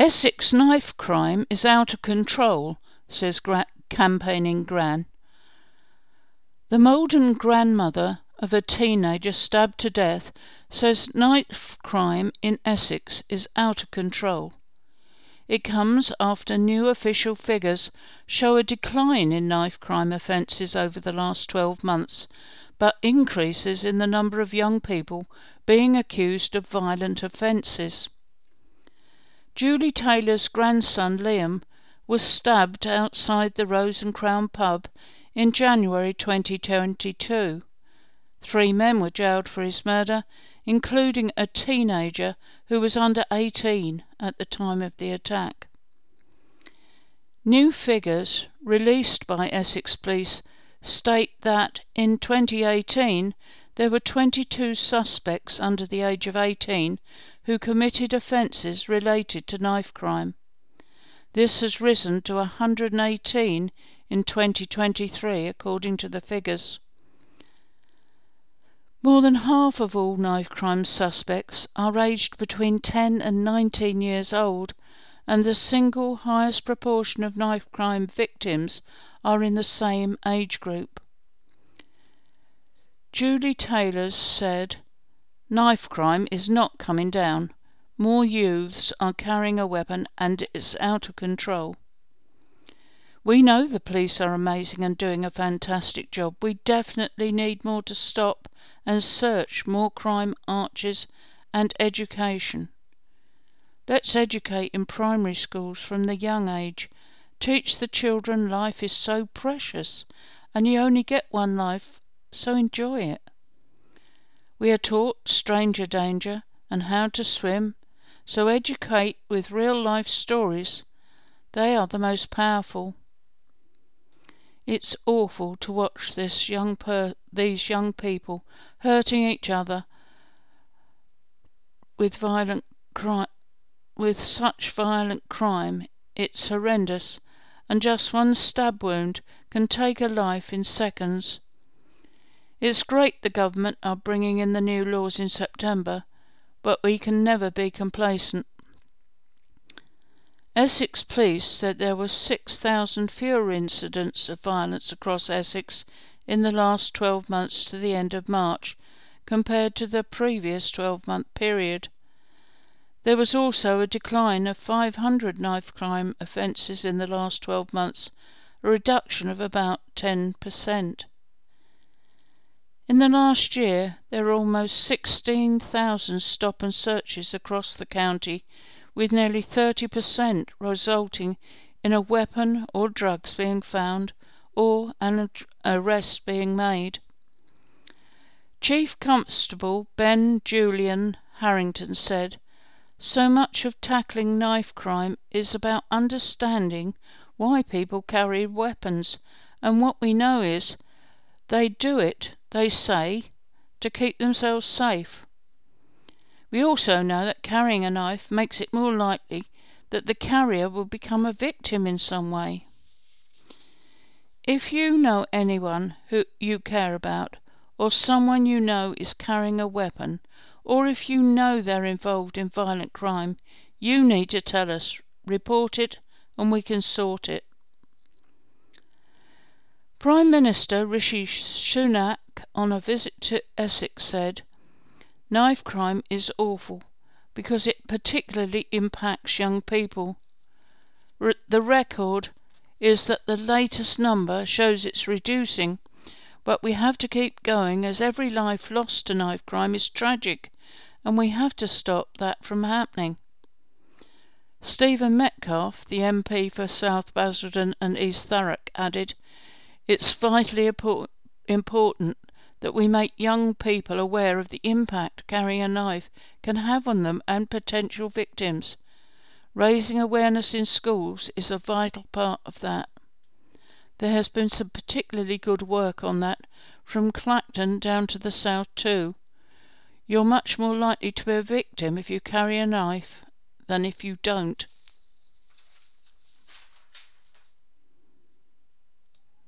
Essex knife crime is out of control, says campaigning Gran. The Malden grandmother of a teenager stabbed to death says knife crime in Essex is out of control. It comes after new official figures show a decline in knife crime offences over the last 12 months, but increases in the number of young people being accused of violent offences. Julie Taylor's grandson Liam was stabbed outside the Rose and Crown pub in January 2022. 3 men were jailed for his murder, including a teenager who was under 18 at the time of the attack. New figures released by Essex Police state that in 2018 there were 22 suspects under the age of 18 who committed offences related to knife crime. This has risen to 118 in 2023, according to the figures. More than half of all knife crime suspects are aged between 10 and 19 years old, and the single highest proportion of knife crime victims are in the same age group. Julie Taylor said, "Knife crime is not coming down. More youths are carrying a weapon and it's out of control. We know the police are amazing and doing a fantastic job. We definitely need more to stop and search more crime arches and education. Let's educate in primary schools from the young age. Teach the children life is so precious and you only get one life, so enjoy it. We are taught stranger danger and how to swim, so educate with real-life stories. They are the most powerful. It's awful to watch these young people hurting each other with such violent crime. It's horrendous, and just one stab wound can take a life in seconds. It's great the government are bringing in the new laws in September, but we can never be complacent." Essex Police said there were 6,000 fewer incidents of violence across Essex in the last 12 months to the end of March, compared to the previous 12-month period. There was also a decline of 500 knife crime offences in the last 12 months, a reduction of about 10%. In the last year, there were almost 16,000 stop and searches across the county, with nearly 30% resulting in a weapon or drugs being found or an arrest being made. Chief Constable Ben Julian Harrington said, "So much of tackling knife crime is about understanding why people carry weapons, and what we know is they do it, they say, to keep themselves safe. We also know that carrying a knife makes it more likely that the carrier will become a victim in some way. If you know anyone who you care about, or someone you know is carrying a weapon, or if you know they're involved in violent crime, you need to tell us, report it, and we can sort it." Prime Minister Rishi Sunak, on a visit to Essex, said, "Knife crime is awful because it particularly impacts young people. The record is that the latest number shows it's reducing, but we have to keep going as every life lost to knife crime is tragic, and we have to stop that from happening." Stephen Metcalfe, the MP for South Basildon and East Thurrock, added, "It's vitally important that we make young people aware of the impact carrying a knife can have on them and potential victims. Raising awareness in schools is a vital part of that. There has been some particularly good work on that, from Clacton down to the south too. You're much more likely to be a victim if you carry a knife than if you don't.